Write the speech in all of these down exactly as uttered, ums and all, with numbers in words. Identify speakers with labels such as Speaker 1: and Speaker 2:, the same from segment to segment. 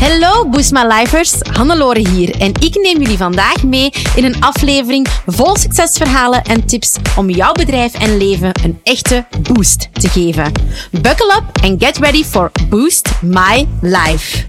Speaker 1: Hallo Boost My Lifers, Hannelore hier en ik neem jullie vandaag mee in een aflevering vol succesverhalen en tips om jouw bedrijf en leven een echte boost te geven. Buckle up and get ready for Boost My Life.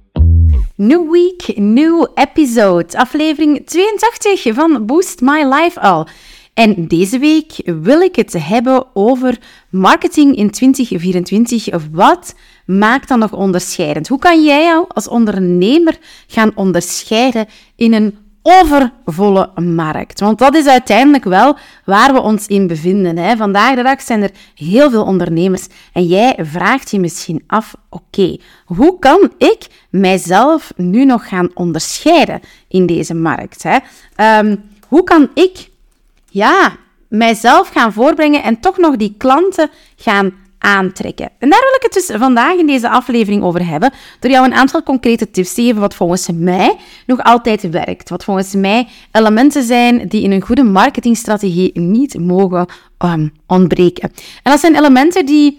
Speaker 1: New week, new episode, aflevering tweeëntachtig van Boost My Life al. En deze week wil ik het hebben over marketing in twintig vierentwintig. Wat maakt dat nog onderscheidend? Hoe kan jij jou als ondernemer gaan onderscheiden in een overvolle markt? Want dat is uiteindelijk wel waar we ons in bevinden. Hè. Vandaag de dag zijn er heel veel ondernemers en jij vraagt je misschien af, oké, okay, hoe kan ik mijzelf nu nog gaan onderscheiden in deze markt? Hè? Um, hoe kan ik ja, mijzelf gaan voorbrengen en toch nog die klanten gaan aantrekken? En daar wil ik het dus vandaag in deze aflevering over hebben, door jou een aantal concrete tips te geven wat volgens mij nog altijd werkt. Wat volgens mij elementen zijn die in een goede marketingstrategie niet mogen um, ontbreken. En dat zijn elementen die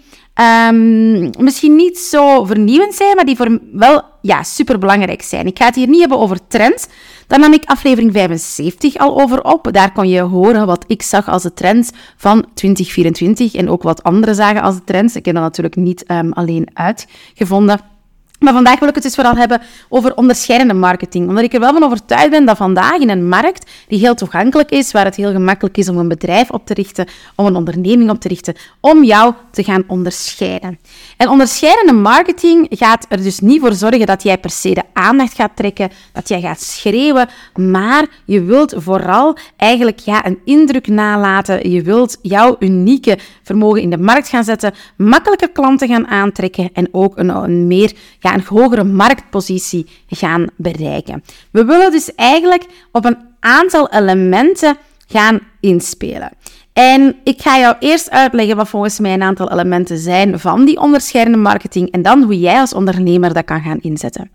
Speaker 1: um, misschien niet zo vernieuwend zijn, maar die voor wel ja, superbelangrijk zijn. Ik ga het hier niet hebben over trends. Daar nam ik aflevering vijfenzeventig al over op. Daar kon je horen wat ik zag als de trends van twintig vierentwintig en ook wat anderen zagen als de trends. Ik heb dat natuurlijk niet um, alleen uitgevonden. Maar vandaag wil ik het dus vooral hebben over onderscheidende marketing. Omdat ik er wel van overtuigd ben dat vandaag in een markt die heel toegankelijk is, waar het heel gemakkelijk is om een bedrijf op te richten, om een onderneming op te richten, om jou te gaan onderscheiden. En onderscheidende marketing gaat er dus niet voor zorgen dat jij per se de aandacht gaat trekken, dat jij gaat schreeuwen, maar je wilt vooral eigenlijk ja, een indruk nalaten. Je wilt jouw unieke vermogen in de markt gaan zetten, makkelijker klanten gaan aantrekken en ook een, een meer ja, een hogere marktpositie gaan bereiken. We willen dus eigenlijk op een aantal elementen gaan inspelen. En ik ga jou eerst uitleggen wat volgens mij een aantal elementen zijn van die onderscheidende marketing en dan hoe jij als ondernemer dat kan gaan inzetten.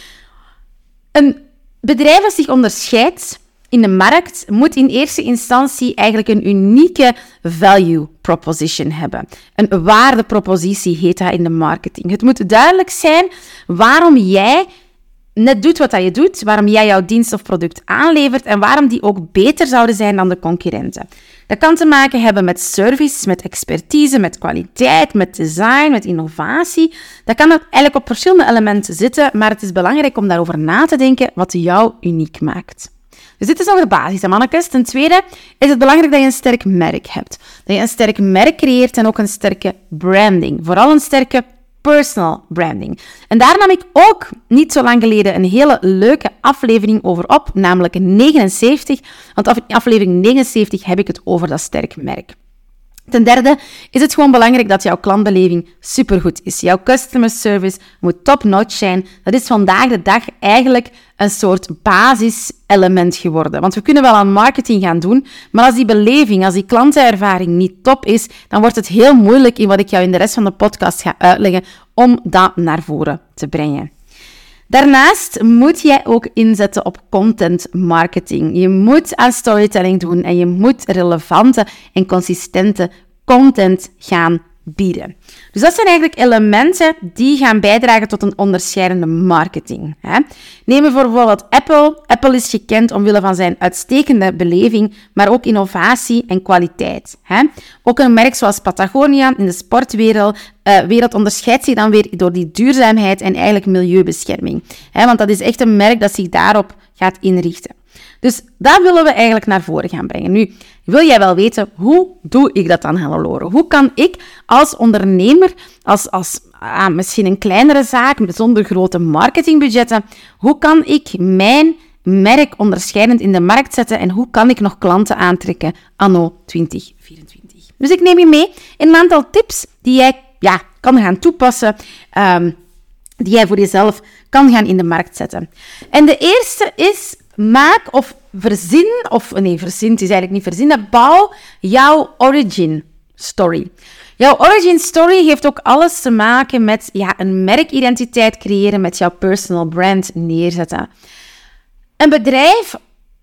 Speaker 1: Een bedrijf dat zich onderscheidt in de markt moet in eerste instantie eigenlijk een unieke value proposition hebben. Een waardepropositie heet dat in de marketing. Het moet duidelijk zijn waarom jij net doet wat je doet, waarom jij jouw dienst of product aanlevert en waarom die ook beter zouden zijn dan de concurrenten. Dat kan te maken hebben met service, met expertise, met kwaliteit, met design, met innovatie. Dat kan eigenlijk op verschillende elementen zitten, maar het is belangrijk om daarover na te denken wat jou uniek maakt. Dus dit is nog de basis, hè, mannetjes. Ten tweede is het belangrijk dat je een sterk merk hebt. Dat je een sterk merk creëert en ook een sterke branding. Vooral een sterke personal branding. En daar nam ik ook niet zo lang geleden een hele leuke aflevering over op, namelijk negenenzeventig. Want af aflevering negenenzeventig heb ik het over dat sterk merk. Ten derde is het gewoon belangrijk dat jouw klantbeleving supergoed is. Jouw customer service moet top-notch zijn. Dat is vandaag de dag eigenlijk een soort basiselement geworden. Want we kunnen wel aan marketing gaan doen, maar als die beleving, als die klantenervaring niet top is, dan wordt het heel moeilijk in wat ik jou in de rest van de podcast ga uitleggen om dat naar voren te brengen. Daarnaast moet jij ook inzetten op content marketing. Je moet aan storytelling doen en je moet relevante en consistente content gaan bieden. Dus dat zijn eigenlijk elementen die gaan bijdragen tot een onderscheidende marketing. Hè? Neem bijvoorbeeld Apple. Apple is gekend omwille van zijn uitstekende beleving, maar ook innovatie en kwaliteit. Hè? Ook een merk zoals Patagonia in de sportwereld uh, wereld onderscheidt zich dan weer door die duurzaamheid en eigenlijk milieubescherming. Hè? Want dat is echt een merk dat zich daarop gaat inrichten. Dus dat willen we eigenlijk naar voren gaan brengen. Nu, wil jij wel weten, hoe doe ik dat dan, Hannelore? Hoe kan ik als ondernemer, als, als ah, misschien een kleinere zaak zonder grote marketingbudgetten, hoe kan ik mijn merk onderscheidend in de markt zetten en hoe kan ik nog klanten aantrekken anno twintig vierentwintig? Dus ik neem je mee in een aantal tips die jij ja, kan gaan toepassen, um, die jij voor jezelf kan gaan in de markt zetten. En de eerste is: maak of verzin, of nee, verzin, het is eigenlijk niet verzinnen, bouw jouw origin story. Jouw origin story heeft ook alles te maken met ja, een merkidentiteit creëren, met jouw personal brand neerzetten. Een bedrijf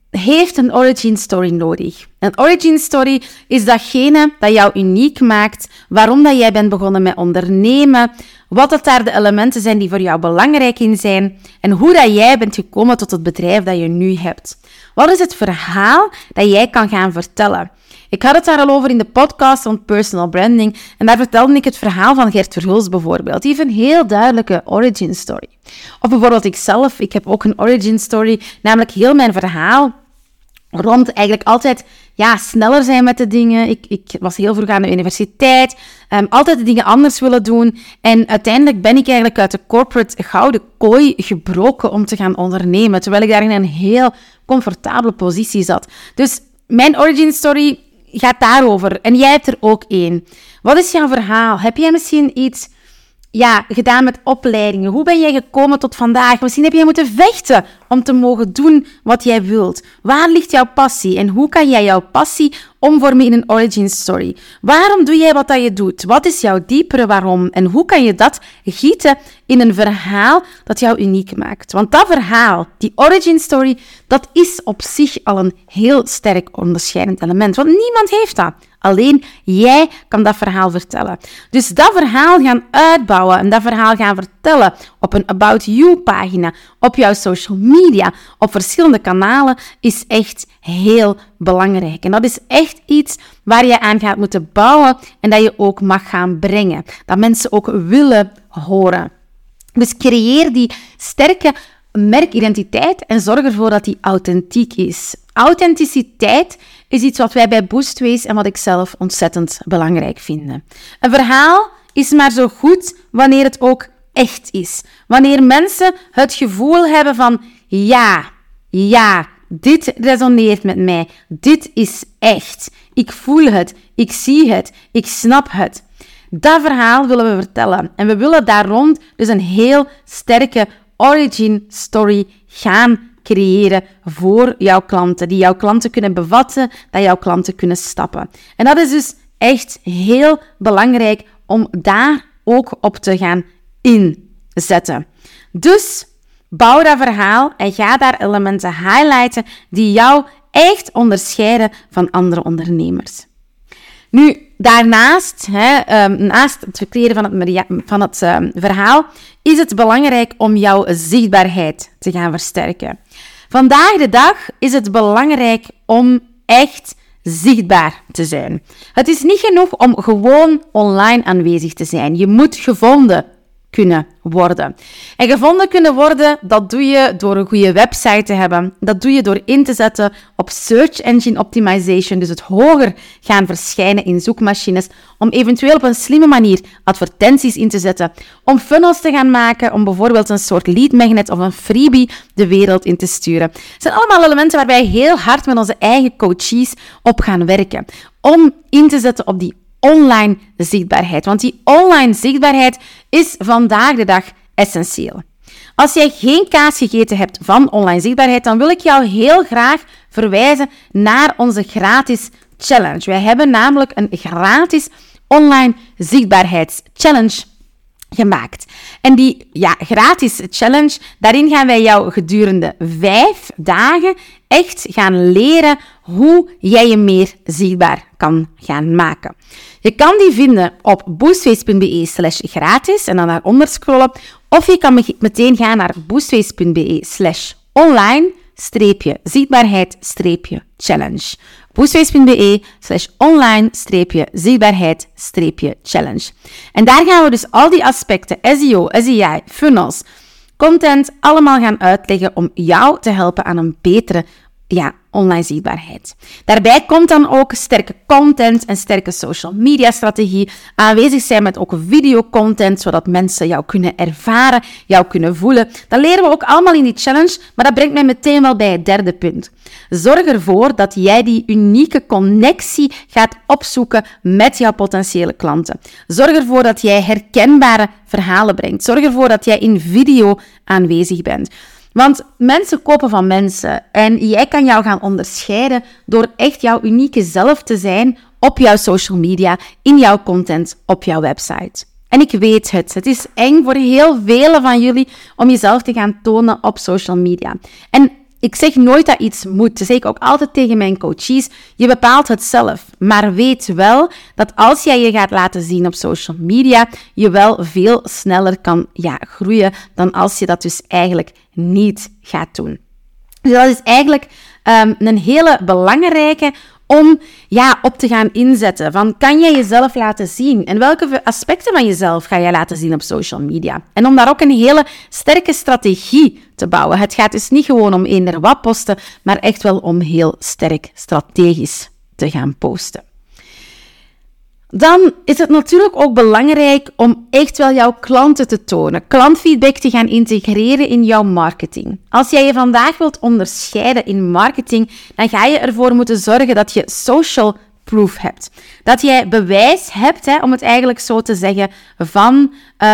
Speaker 1: heeft een origin story nodig. Een origin story is datgene dat jou uniek maakt, waarom dat jij bent begonnen met ondernemen, wat dat daar de elementen zijn die voor jou belangrijk in zijn en hoe dat jij bent gekomen tot het bedrijf dat je nu hebt. Wat is het verhaal dat jij kan gaan vertellen? Ik had het daar al over in de podcast van personal branding en daar vertelde ik het verhaal van Gert Verhulst bijvoorbeeld. Die heeft een heel duidelijke origin story. Of bijvoorbeeld ikzelf, ik heb ook een origin story, namelijk heel mijn verhaal rond eigenlijk altijd ja, sneller zijn met de dingen. Ik, ik was heel vroeg aan de universiteit, um, altijd de dingen anders willen doen. En uiteindelijk ben ik eigenlijk uit de corporate gouden kooi gebroken om te gaan ondernemen, terwijl ik daar in een heel comfortabele positie zat. Dus mijn origin story gaat daarover. En jij hebt er ook één. Wat is jouw verhaal? Heb jij misschien iets ja, gedaan met opleidingen? Hoe ben jij gekomen tot vandaag? Misschien heb jij moeten vechten om te mogen doen wat jij wilt. Waar ligt jouw passie? En hoe kan jij jouw passie omvormen in een origin story? Waarom doe jij wat dat je doet? Wat is jouw diepere waarom? En hoe kan je dat gieten in een verhaal dat jou uniek maakt? Want dat verhaal, die origin story, dat is op zich al een heel sterk onderscheidend element. Want niemand heeft dat. Alleen jij kan dat verhaal vertellen. Dus dat verhaal gaan uitbouwen en dat verhaal gaan vertellen op een About You pagina, op jouw social media, op verschillende kanalen, is echt heel belangrijk. En dat is echt iets waar je aan gaat moeten bouwen en dat je ook mag gaan brengen. Dat mensen ook willen horen. Dus creëer die sterke merkidentiteit en zorg ervoor dat die authentiek is. Authenticiteit is iets wat wij bij Boostways en wat ik zelf ontzettend belangrijk vind. Een verhaal is maar zo goed wanneer het ook echt is. Wanneer mensen het gevoel hebben van ja, ja, dit resoneert met mij. Dit is echt. Ik voel het, ik zie het, ik snap het. Dat verhaal willen we vertellen. En we willen daar rond dus een heel sterke origin story gaan creëren voor jouw klanten. Die jouw klanten kunnen bevatten, dat jouw klanten kunnen stappen. En dat is dus echt heel belangrijk om daar ook op te gaan inzetten. Dus bouw dat verhaal en ga daar elementen highlighten die jou echt onderscheiden van andere ondernemers. Nu, daarnaast, hè, um, naast het creëren van het, van het um, verhaal, is het belangrijk om jouw zichtbaarheid te gaan versterken. Vandaag de dag is het belangrijk om echt zichtbaar te zijn. Het is niet genoeg om gewoon online aanwezig te zijn. Je moet gevonden kunnen worden. En gevonden kunnen worden, dat doe je door een goede website te hebben. Dat doe je door in te zetten op search engine optimization, dus het hoger gaan verschijnen in zoekmachines, om eventueel op een slimme manier advertenties in te zetten, om funnels te gaan maken, om bijvoorbeeld een soort lead magnet of een freebie de wereld in te sturen. Het zijn allemaal elementen waar wij heel hard met onze eigen coaches op gaan werken, om in te zetten op die online zichtbaarheid. Want die online zichtbaarheid is vandaag de dag essentieel. Als jij geen kaas gegeten hebt van online zichtbaarheid, dan wil ik jou heel graag verwijzen naar onze gratis challenge. Wij hebben namelijk een gratis online zichtbaarheidschallenge gemaakt. En die ja, gratis challenge, daarin gaan wij jou gedurende vijf dagen echt gaan leren hoe jij je meer zichtbaar kan gaan maken. Je kan die vinden op boostways.be slash gratis en dan naar onder scrollen. Of je kan meteen gaan naar boostways.be slash online streepje zichtbaarheid streepje challenge. boostways.be slash online streepje zichtbaarheid streepje challenge. En daar gaan we dus al die aspecten, S E O, S E I, funnels, content, allemaal gaan uitleggen om jou te helpen aan een betere ja, online zichtbaarheid. Daarbij komt dan ook sterke content en sterke social media strategie, aanwezig zijn met ook videocontent, zodat mensen jou kunnen ervaren, jou kunnen voelen. Dat leren we ook allemaal in die challenge, maar dat brengt mij meteen wel bij het derde punt. Zorg ervoor dat jij die unieke connectie gaat opzoeken met jouw potentiële klanten. Zorg ervoor dat jij herkenbare verhalen brengt. Zorg ervoor dat jij in video aanwezig bent. Want mensen kopen van mensen en jij kan jou gaan onderscheiden door echt jouw unieke zelf te zijn op jouw social media, in jouw content, op jouw website. En ik weet het, het is eng voor heel velen van jullie om jezelf te gaan tonen op social media. En ik zeg nooit dat iets moet. Dat zeg ik ook altijd tegen mijn coaches. Je bepaalt het zelf. Maar weet wel dat als jij je gaat laten zien op social media, je wel veel sneller kan ja, groeien dan als je dat dus eigenlijk niet gaat doen. Dus dat is eigenlijk um, een hele belangrijke om ja, op te gaan inzetten. Van, kan jij jezelf laten zien? En welke aspecten van jezelf ga je laten zien op social media? En om daar ook een hele sterke strategie te bouwen. Het gaat dus niet gewoon om eender wat posten, maar echt wel om heel sterk strategisch te gaan posten. Dan is het natuurlijk ook belangrijk om echt wel jouw klanten te tonen. Klantfeedback te gaan integreren in jouw marketing. Als jij je vandaag wilt onderscheiden in marketing, dan ga je ervoor moeten zorgen dat je social proof hebt. Dat jij bewijs hebt, hè, om het eigenlijk zo te zeggen, van,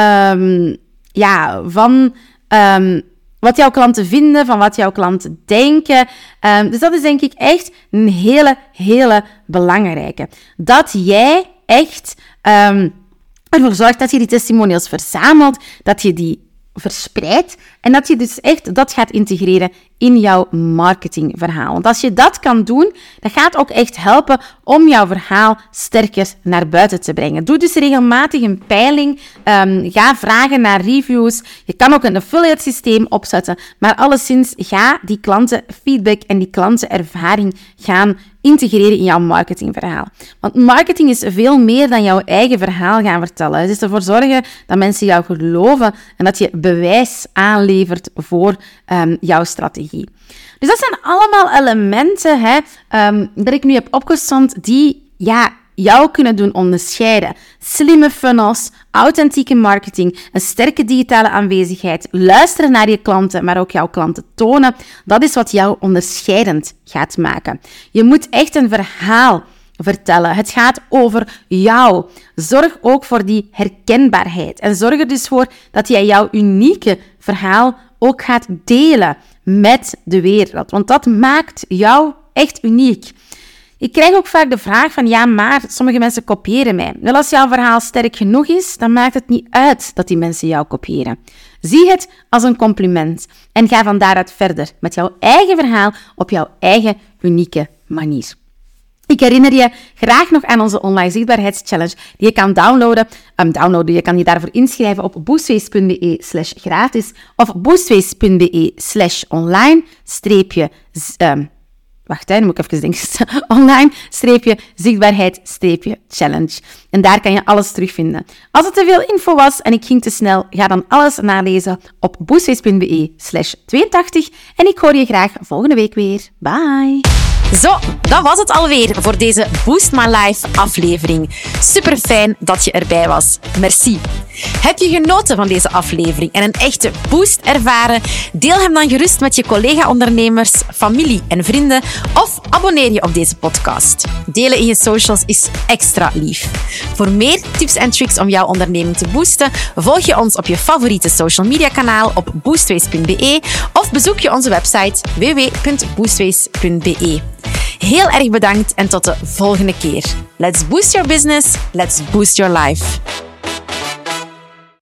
Speaker 1: um, ja, van um, wat jouw klanten vinden, van wat jouw klanten denken. Um, dus dat is denk ik echt een hele, hele belangrijke. Dat jij echt um, ervoor zorgt dat je die testimonials verzamelt, dat je die verspreidt en dat je dus echt dat gaat integreren in jouw marketingverhaal. Want als je dat kan doen, dat gaat ook echt helpen om jouw verhaal sterker naar buiten te brengen. Doe dus regelmatig een peiling, um, ga vragen naar reviews. Je kan ook een affiliate systeem opzetten, maar alleszins ga die klantenfeedback en die klantenervaring gaan integreren in jouw marketingverhaal. Want marketing is veel meer dan jouw eigen verhaal gaan vertellen. Het is ervoor zorgen dat mensen jou geloven en dat je bewijs aanlevert voor um, jouw strategie. Dus dat zijn allemaal elementen hè, um, dat ik nu heb opgesomd die ja, jou kunnen doen onderscheiden. Slimme funnels, authentieke marketing, een sterke digitale aanwezigheid, luisteren naar je klanten, maar ook jouw klanten tonen. Dat is wat jou onderscheidend gaat maken. Je moet echt een verhaal vertellen. Het gaat over jou. Zorg ook voor die herkenbaarheid. En zorg er dus voor dat jij jouw unieke verhaal ook gaat delen met de wereld. Want dat maakt jou echt uniek. Ik krijg ook vaak de vraag van, ja, maar sommige mensen kopiëren mij. Wel, als jouw verhaal sterk genoeg is, dan maakt het niet uit dat die mensen jou kopiëren. Zie het als een compliment en ga van daaruit verder met jouw eigen verhaal op jouw eigen unieke manier. Ik herinner je graag nog aan onze online zichtbaarheidschallenge die je kan downloaden. Um, downloaden. Je kan je daarvoor inschrijven op boostways.be slash gratis of boostways.be slash online streepje... Um, Wacht, hè, nu moet ik even denken. Online, streepje, zichtbaarheid, streepje, challenge. En daar kan je alles terugvinden. Als het te veel info was en ik ging te snel, ga dan alles nalezen op boostways.be slash tweeëntachtig. En ik hoor je graag volgende week weer. Bye!
Speaker 2: Zo, dat was het alweer voor deze Boost My Life aflevering. Super fijn dat je erbij was. Merci. Heb je genoten van deze aflevering en een echte boost ervaren? Deel hem dan gerust met je collega-ondernemers, familie en vrienden of abonneer je op deze podcast. Delen in je socials is extra lief. Voor meer tips en tricks om jouw onderneming te boosten, volg je ons op je favoriete social media kanaal op boostways punt be of bezoek je onze website w w w punt boostways punt be. Heel erg bedankt en tot de volgende keer. Let's boost your business, let's boost your life.